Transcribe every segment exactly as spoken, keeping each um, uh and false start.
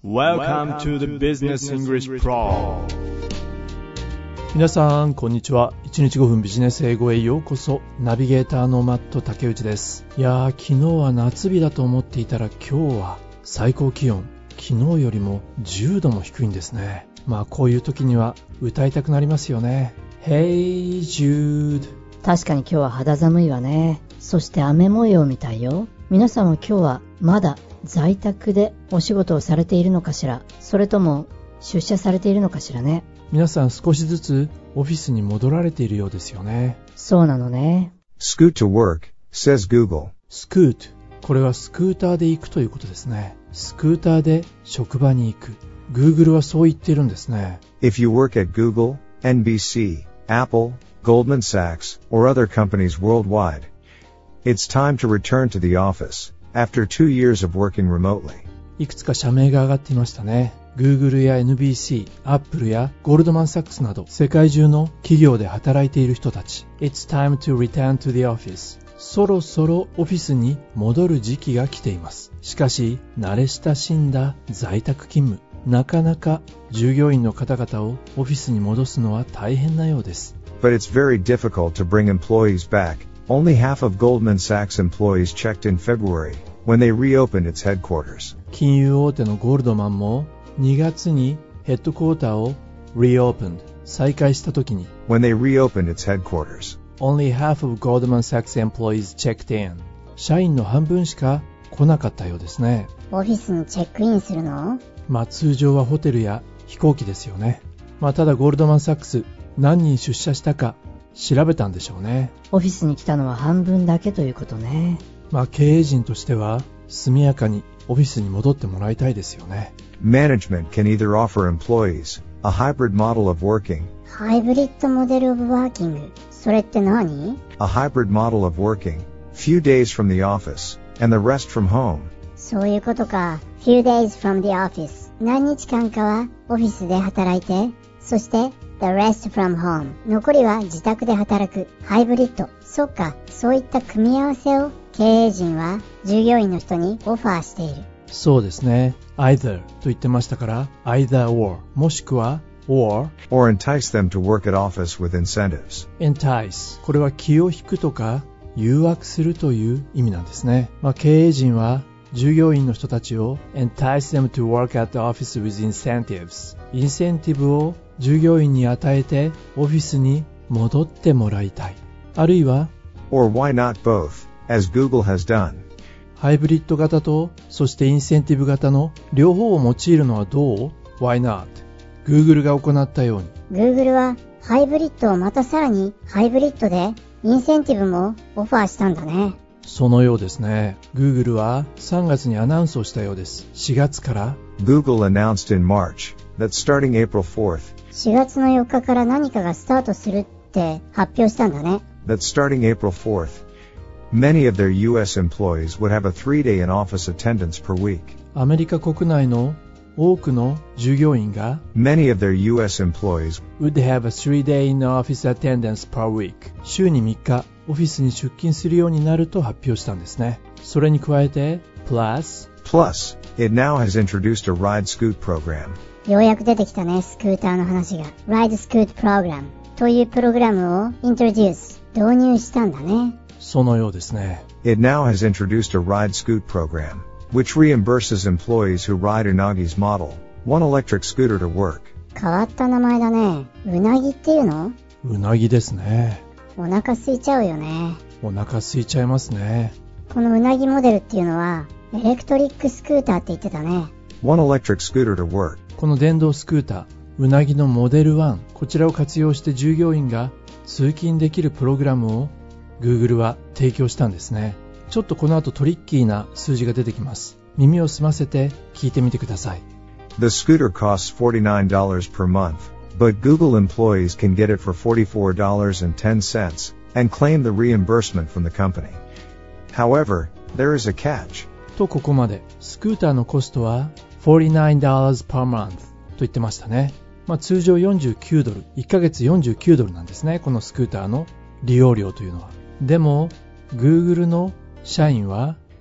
Welcome to the Business English Pro。 皆さんこんにちは。いちにちごふんビジネス英語へようこそ。ナビゲーターのマット竹内です。いやー、昨日は夏日だと思っていたら今日は最高気温昨日よりもじゅうども低いんですね。まあこういう時には歌いたくなりますよね。 Hey Jude。 確かに今日は肌寒いわね。そして雨模様みたいよ。皆さんは今日はまだ在宅でお仕事をされているのかしら、それとも出社されているのかしらね。 皆さん少しずつオフィスに戻られているようですよね。 そうなのね。 Scoot to work, says Google. スクート、これはスクーターで行くということですね。スクーターで職場に行く。 Google はそう言っているんですね。 If you work at Google,エヌビーシー, Apple, Goldman Sachs, or other companies worldwide, it's time to return to the office after two years of working remotely. いくつか社名が上がっていましたね。 Google や エヌビーシー、Apple やゴールドマンサックスなど世界中の企業で働いている人たち。 It's time to return to the office。 そろそろオフィスに戻る時期が来ています。しかし慣れ親しんだ在宅勤務、なかなか従業員の方々をオフィスに戻すのは大変なようです。 But it's very difficult to bring employees back.Only half of Goldman Sachs employees checked in February when they reopened its headquarters. 金融大手のゴールドマンもにがつにヘッドクォーターを reopened 再開したときに When they reopened its headquarters. Only half of Goldman Sachs employees checked in。 社員の半分しか来なかったようですね。 オフィスにチェックインするの？ まあ通常はホテルや飛行機ですよね。まあただゴールドマンサックス何人出社したか調べたんでしょうね。 オフィスに来たのは半分だけということね。 まあ経営陣としては速やかにオフィスに戻ってもらいたいですよね。 Management can either offer employees a hybrid model of working. ハイブリッドモデルオブワーキング。それって何？ A hybrid model of working. Few days from the office and the rest from home. そういうことか。Few days from the office。何日間かはオフィスで働いて、そしてThe rest from home。残りは自宅で働く。ハイブリッド。そっか、そういった組み合わせを経営陣は従業員の人にオファーしている。 そうですね。either と言ってましたから either or もしくは or or entice them to work at office with incentives. entice、 これは気を引くとか誘惑するという意味なんですね。まあ、経営陣は従業員の人たちを entice them to work at the office with incentives。 インセンティブを従業員に与えてオフィスに戻ってもらいたい。あるいは Or why not both, as Google has done. ハイブリッド型とそしてインセンティブ型の両方を用いるのはどう？ Why not? Google が行ったように Google はハイブリッドをまたさらにハイブリッドでインセンティブもオファーしたんだね。 そのようですね。 Google はさんがつにアナウンスをしたようです。しがつから Google announced in March that starting April fourth, しがつのよっかから何かがスタートするって発表したんだね。 that starting April fourth, many of their ユーエス employees would have a three-day in-office attendance per week. アメリカ国内の多くの従業員が Many of their ユーエス employees would have a three-day in-office attendance per week。 週にみっかオフィスに出勤するようになると発表したんですね。それに加えて plus Plus, it now has introduced a ride scoot program. ようやく出てきたね、スクーターの話が。Ride Scoot Program というプログラムを introduce 導入したんだね。 そのようですね。 It now has introduced a ride scoot program, which reimburses employees who ride Unagi's model, one electric scooter to work. 変わった名前だね。うなぎっていうの？ うなぎですね。 お腹空いちゃうよね。 お腹空いちゃいますね。 このうなぎモデルっていうのはエレクトリックスクーターって言ってたね。 One electric scooter to work. この電動スクーターうなぎのモデルワン、こちらを活用して従業員が通勤できるプログラムを Google は提供したんですね。ちょっとこの後トリッキーな数字が出てきます。耳を澄ませて聞いてみてください。 The scooter costs forty-nine dollars per month, but Google employees can get it for forty-four dollars and ten cents and claim the reimbursement from the company. However, there is a catch. とここまでスクーターのコストは forty-nine dollars per month と言ってましたね。まあ、通常よんじゅうきゅうドル、いっかげつよんじゅうきゅうドルなんですね。このスクーターの利用料というのは。でも Google の社員は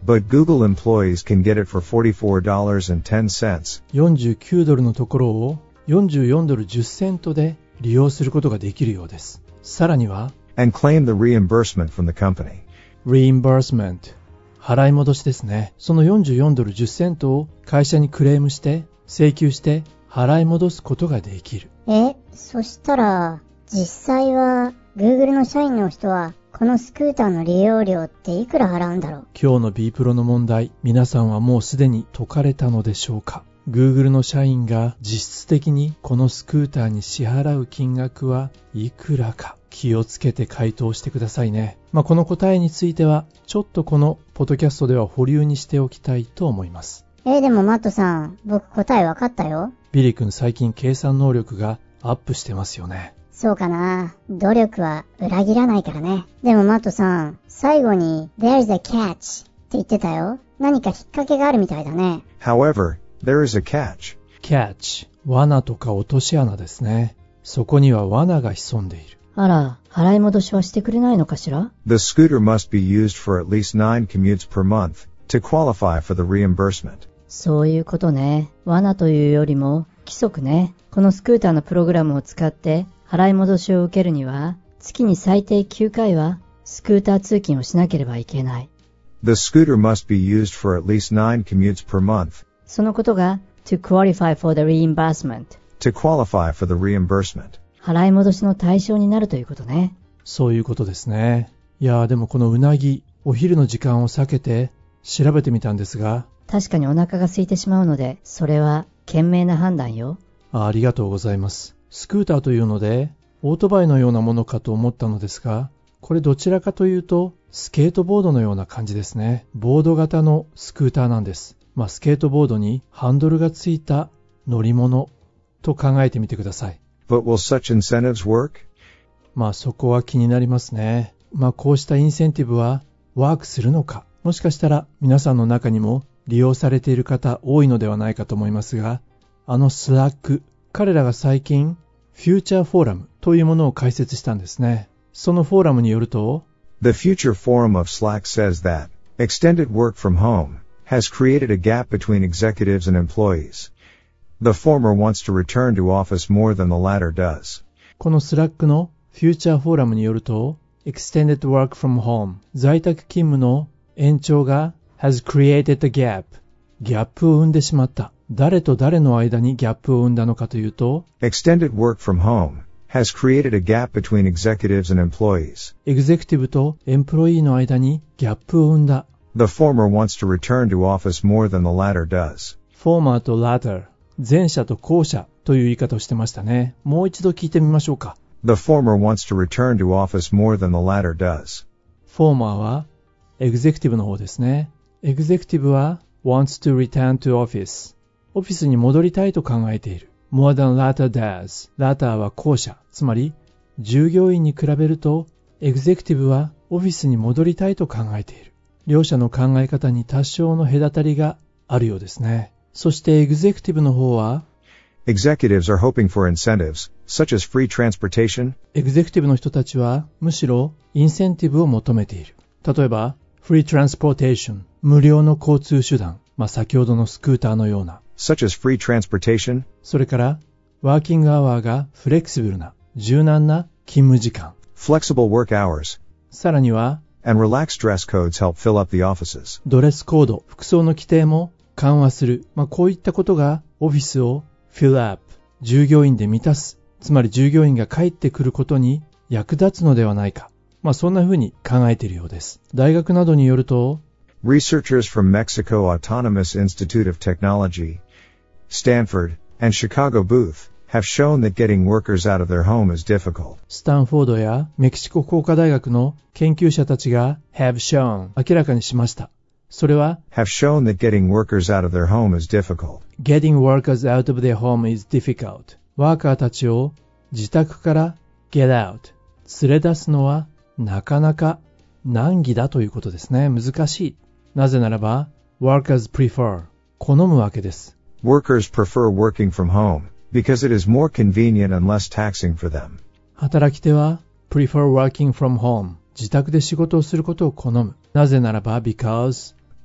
but Google employees can get it for forty-four dollars and ten cents. よんじゅうきゅうドルのところをよんじゅうよんドルじゅっセントで利用することができるようです。さらには、 and claim the reimbursement from the company. reimbursement、払い戻しですね。そのよんじゅうよんドルじゅっセントを会社にクレームして請求して払い戻すことができる。 え、そしたら、実際は Google の社員の人はこのスクーターの利用料っていくら払うんだろう。 今日の B プロの問題、皆さんはもうすでに解かれたのでしょうか。 Google の社員が実質的にこのスクーターに支払う金額はいくらか、気をつけて回答してくださいね。まあ、この答えについてはちょっとこのポッドキャストでは保留にしておきたいと思います。 えー、でもマットさん、僕答えわかったよ。 ビリ君、最近計算能力がアップしてますよね。 そうかな。努力は裏切らないからね。でもマットさん、最後に There's a catch って言ってたよ。何か引っ掛けがあるみたいだね。 However, there is a catch. catch、罠とか落とし穴ですね。そこには罠が潜んでいる。 あら、払い戻しはしてくれないのかしら？ The scooter must be used for at least nine commutes per month to qualify for the reimbursement. そういうことね。罠というよりも規則ね。このスクーターのプログラムを使って払い戻しを受けるには、月に最低きゅうかいはスクーター通勤をしなければいけない。 The scooter must be used for at least nine commutes per month. そのことが to qualify for the reimbursement。 To qualify for the reimbursement. 払い戻しの対象になるということね。 そういうことですね。いやーでもこのうなぎ、お昼の時間を避けて調べてみたんですが、 確かにお腹が空いてしまうので、それは賢明な判断よ。 あ、ありがとうございます。スクーターというので、オートバイのようなものかと思ったのですが、これどちらかというと、スケートボードのような感じですね。ボード型のスクーターなんです。まあ、スケートボードにハンドルがついた乗り物と考えてみてください。 But will such incentives work? まあ、そこは気になりますね。まあ、こうしたインセンティブはワークするのか。もしかしたら皆さんの中にも利用されている方多いのではないかと思いますが、あのスラック、彼らが最近フューチャーフォーラムというものを開設したんですね。そのフォーラムによると、 The Future Forum of Slack says that extended work from home has created a gap between executives and employees. The former wants to return to office more than the latter does. このスラックのフューチャーフォーラムによると、extended work from home、在宅勤務の延長が has created a gap、ギャップを生んでしまった。誰と誰の間にギャップを生んだのかというと、 Extended work from home has created a gap between executives and employees. エグゼクティブとエンプロイーの間にギャップを生んだ。 The former wants to return to office more than the latter does. フォーマーとラター、前者と後者という言い方をしてましたね。もう一度聞いてみましょうか。 The former wants to return to office more than the latter does. フォーマーはエグゼクティブの方ですね。エグゼクティブは wants to return to office。オフィスに戻りたいと考えている。more than latter does。ラターは後者。つまり、従業員に比べると、エグゼクティブはオフィスに戻りたいと考えている。両者の考え方に多少の隔たりがあるようですね。そしてエグゼクティブの方は、 Executives are hoping for incentives, such as free transportation. エグゼクティブの人たちは、むしろインセンティブを求めている。例えば、free transportation、無料の交通手段。まあ、先ほどのスクーターのような。 Such as free transportation. それから、ワーキングアワーがフレキシブルな、柔軟な勤務時間。 Flexible work hours. さらには、 And relaxed dress codes help fill up the offices. ドレスコード、服装の規定も緩和する。まあ、こういったことがオフィスを fill up、従業員で満たす。つまり従業員が帰ってくることに役立つのではないか。まあ、そんな風に考えているようです。大学などによると、 Researchers from Mexico Autonomous Institute of Technology, Stanford, and Chicago Booth have shown that getting workers out of their home is difficult. スタンフォードやメキシコ工科大学の研究者たちが have shown 明らかにしました。それは have shown that getting workers out of their home is difficult. Getting workers out of their home is difficult. ワーカーたちを自宅から get out 連れ出すのはなかなか難儀だということですね。難しい。なぜならば workers prefer 好むわけです。 Workers prefer working from home because it is more convenient and less taxing for them. 働き手は prefer working from home 自宅で仕事をすることを好む。なぜならば because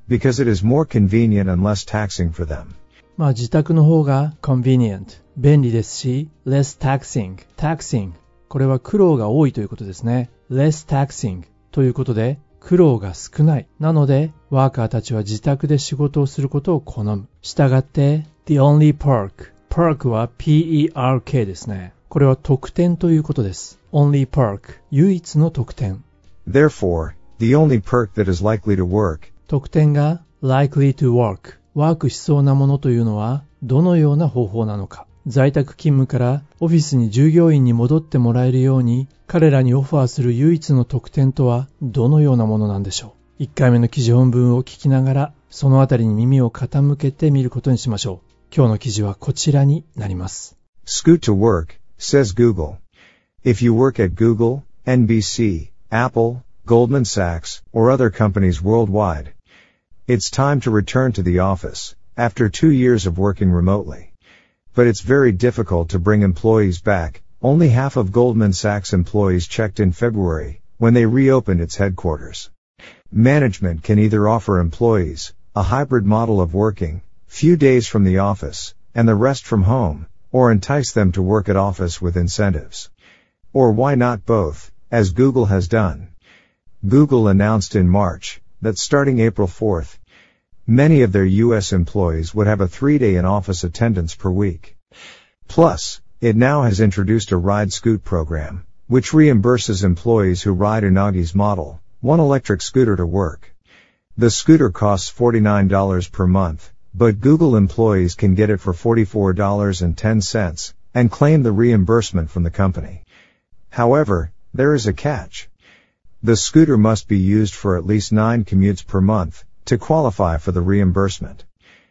because it is more convenient and less taxing for them. まあ自宅の方が convenient、便利ですし、less taxing、taxing、これは苦労が多いということですね。less taxing ということで、苦労が少ない。なので、ワーカーたちは自宅で仕事をすることを好む。したがって、the only perk。perk は ピーイーアールケー ですね。これは特典ということです。only perk。唯一の特典。 Therefore, the only perk that is likely to work。 特典が likely to work。ワークしそうなものというのはどのような方法なのか。在宅勤務からオフィスに従業員に戻ってもらえるように彼らにオファーする唯一の特典とはどのようなものなんでしょう。いっかいめの記事本文を聞きながらそのあたりに耳を傾けてみることにしましょう。今日の記事はこちらになります。 Scoot to work, says Google. If you work at Google,エヌビーシー, Apple, Goldman Sachs, or other companies worldwide, it's time to return to the office, after two years of working remotely. But it's very difficult to bring employees back. Only half of Goldman Sachs employees checked in February, when they reopened its headquarters. Management can either offer employees a hybrid model of working, few days from the office, and the rest from home, or entice them to work at office with incentives. Or why not both, as Google has done? Google announced in March that starting April fourth, many of their U S employees would have a three-day in-office attendance per week. Plus, it now has introduced a Ride Scoot program, which reimburses employees who ride Unagi's model, one electric scooter to work. The scooter costs forty-nine dollars per month, but Google employees can get it for forty-four dollars and ten cents, and claim the reimbursement from the company. However, there is a catch. The scooter must be used for at least nine commutes per month, to qualify for the reimbursement.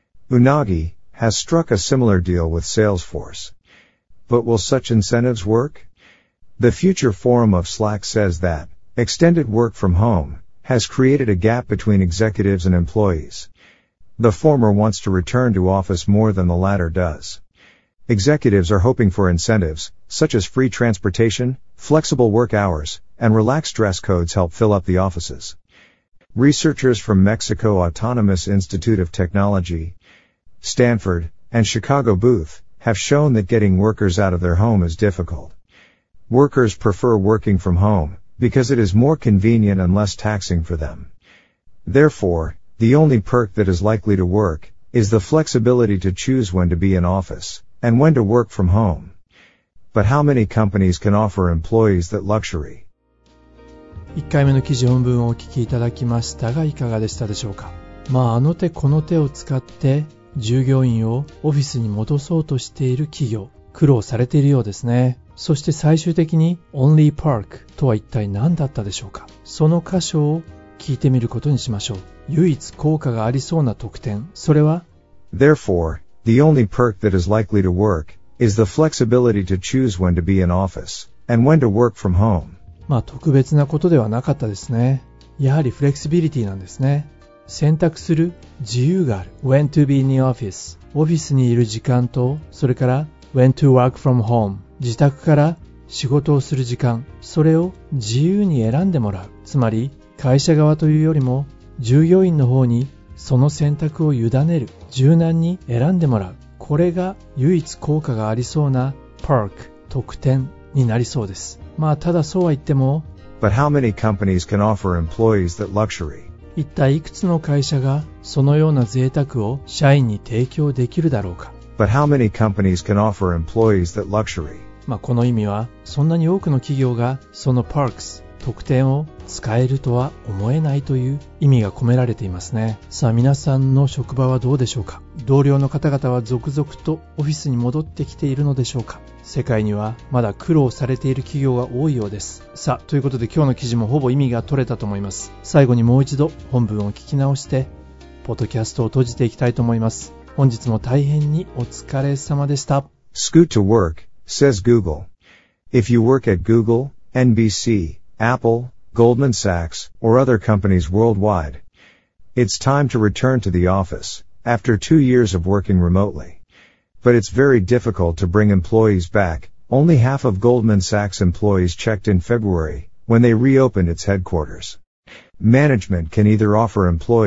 Unagi has struck a similar deal with Salesforce. But will such incentives work? The Future Forum of Slack says that extended work from home has created a gap between executives and employees. The former wants to return to office more than the latter does. Executives are hoping for incentives, such as free transportation, flexible work hours, and relaxed dress codes help fill up the offices. Researchers from Mexico Autonomous Institute of Technology, Stanford, and Chicago Booth have shown that getting workers out of their home is difficult. Workers prefer working from home because it is more convenient and less taxing for them. Therefore, the only perk that is likely to work is the flexibility to choose when to be in office and when to work from home. But how many companies can offer employees that luxury? いっかいめの記事本文をお聞きいただきましたがいかがでしたでしょうか。まああの手この手を使って従業員をオフィスに戻そうとしている企業、苦労されているようですね。そして最終的に Only Perk とは一体何だったでしょうか。その箇所を聞いてみることにしましょう。唯一効果がありそうな特典、それは Therefore, the only perk that is likely to work is the flexibility to choose when to be in office and when to work from home. まあ特別なことではなかったですね。やはりフレキシビリティなんですね。選択する自由がある。When to be in the office。オフィスにいる時間と、それから When to work from home。自宅から仕事をする時間。それを自由に選んでもらう。つまり会社側というよりも従業員の方にその選択を委ねる。柔軟に選んでもらう。これが唯一効果がありそうな perk、特典になりそうです。まあただそうは言っても But how many companies can offer employees that luxury? 一体いくつの会社がそのような贅沢を社員に提供できるだろうか。 But how many companies can offer employees that luxury? まあこの意味はそんなに多くの企業がその perks、特典を使えるとは思えないという意味が込められていますね。さあ皆さんの職場はどうでしょうか。同僚の方々は続々とオフィスに戻ってきているのでしょうか。世界にはまだ苦労されている企業が多いようです。さあということで今日の記事もほぼ意味が取れたと思います。最後にもう一度本文を聞き直してポッドキャストを閉じていきたいと思います。本日も大変にお疲れ様でした。 Scoot to work, says Google. If you work at Google,エヌビーシー, Apple, Goldman Sachs, or other companies worldwide, it's time to return to the office after two years of working remotely. But it's very difficult to bring employees back. Only half of Goldman Sachs employees checked in February, when they reopened its headquarters. Management can either offer employees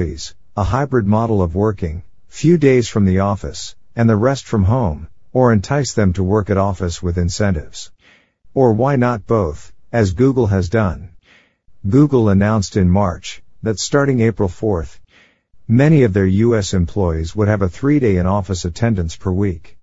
a hybrid model of working, few days from the office, and the rest from home, or entice them to work at office with incentives. Or why not both, as Google has done? Google announced in March that starting April fourth, many of their U S employees would have a three-day in-office attendance per week.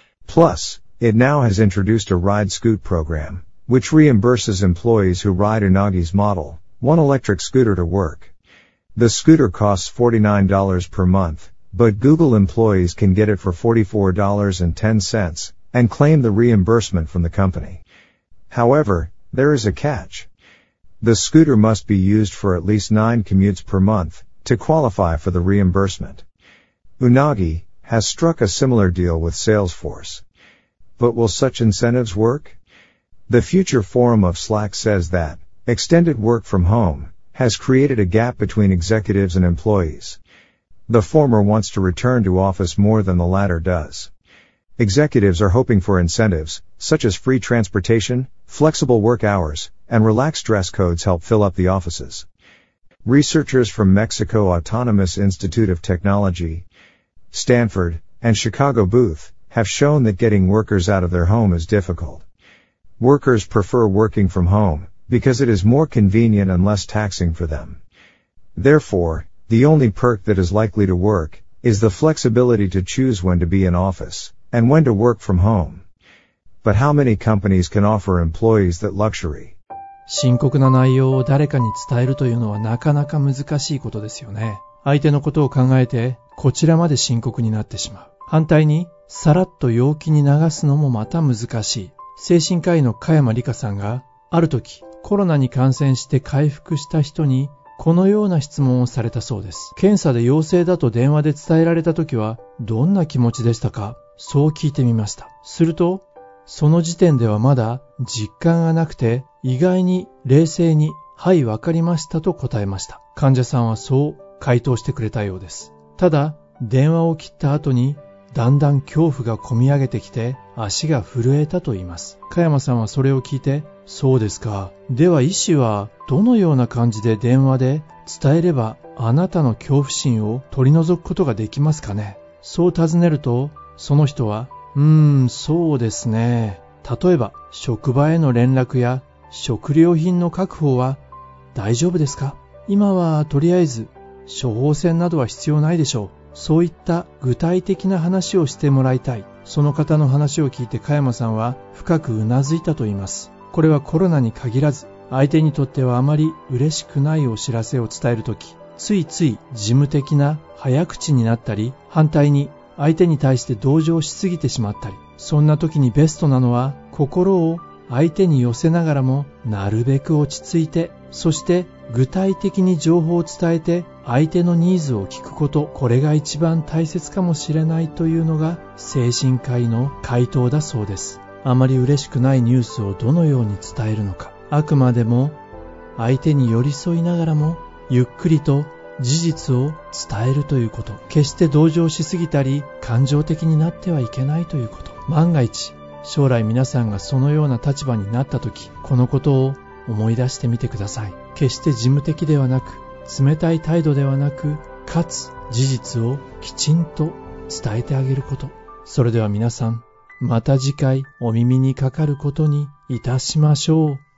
Plus, it now has introduced a Ride Scoot program, which reimburses employees who ride Unagi's model, one electric scooter to work. The scooter costs forty-nine dollars per month, but Google employees can get it for forty-four dollars and ten cents, and claim the reimbursement from the company. However, there is a catch. The scooter must be used for at least nine commutes per month to qualify for the reimbursement. Unagi has struck a similar deal with Salesforce. But will such incentives work? The Future Forum of Slack says that extended work from home has created a gap between executives and employees. The former wants to return to office more than the latter does. Executives are hoping for incentives, such as free transportation, flexible work hours, and relaxed dress codes help fill up the offices. Researchers from Mexico Autonomous Institute of Technology, Stanford, and Chicago Booth have shown that getting workers out of their home is difficult. Workers prefer working from home because it is more convenient and less taxing for them. Therefore, the only perk that is likely to work is the flexibility to choose when to be in office and when to work from home. But how many companies can offer employees that luxury? 深刻な内容を誰かに伝えるというのはなかなか難しいことですよね。相手のことを考えてこちらまで深刻になってしまう。反対にさらっと陽気に流すのもまた難しい。精神科医の加山里香さんがある時コロナに感染して回復した人にこのような質問をされたそうです。検査で陽性だと電話で伝えられた時はどんな気持ちでしたか？そう聞いてみました。するとその時点ではまだ実感がなくて意外に冷静にはいわかりましたと答えました。患者さんはそう回答してくれたようです。ただ電話を切った後にだんだん恐怖がこみ上げてきて足が震えたと言います。加山さんはそれを聞いて、そうですか。では医師はどのような感じで電話で伝えればあなたの恐怖心を取り除くことができますかね？そう尋ねると、その人は、うーん、そうですね。例えば職場への連絡や食料品の確保は大丈夫ですか？今はとりあえず処方箋などは必要ないでしょう。そういった具体的な話をしてもらいたい。その方の話を聞いて加山さんは深くうなずいたと言います。これはコロナに限らず、相手にとってはあまり嬉しくないお知らせを伝えるとき、ついつい事務的な早口になったり、反対に相手に対して同情しすぎてしまったり、そんな時にベストなのは心を相手に寄せながらもなるべく落ち着いて、そして具体的に情報を伝えて相手のニーズを聞くこと、これが一番大切かもしれないというのが精神科医の回答だそうです。あまり嬉しくないニュースをどのように伝えるのか、あくまでも相手に寄り添いながらもゆっくりと事実を伝えるということ、決して同情しすぎたり感情的になってはいけないということ。万が一将来皆さんがそのような立場になったとき、このことを思い出してみてください。決して事務的ではなく、冷たい態度ではなく、かつ事実をきちんと伝えてあげること。それでは皆さん、また次回お耳にかかることにいたしましょう。